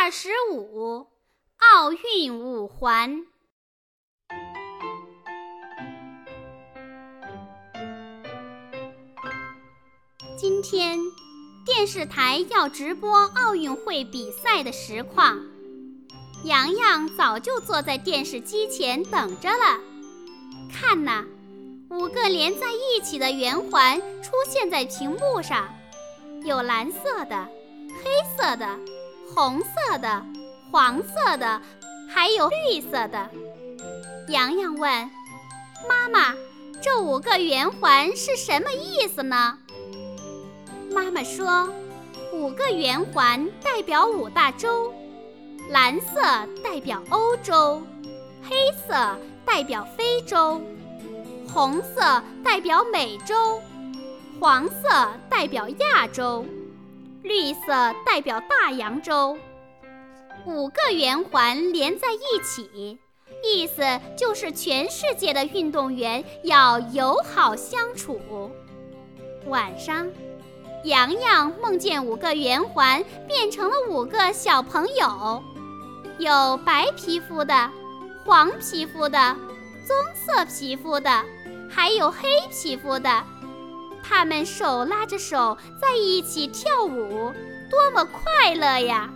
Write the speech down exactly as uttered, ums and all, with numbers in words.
二十五，奥运五环。今天电视台要直播奥运会比赛的实况，洋洋早就坐在电视机前等着了。看呐，五个连在一起的圆环出现在屏幕上，有蓝色的、黑色的、红色的、黄色的，还有绿色的。洋洋问妈妈，这五个圆环是什么意思呢？妈妈说，五个圆环代表五大洲，蓝色代表欧洲，黑色代表非洲，红色代表美洲，黄色代表亚洲，绿色代表大洋洲。五个圆环连在一起，意思就是全世界的运动员要友好相处。晚上，洋洋梦见五个圆环变成了五个小朋友，有白皮肤的、黄皮肤的、棕色皮肤的，还有黑皮肤的。他们手拉着手在一起跳舞，多么快乐呀！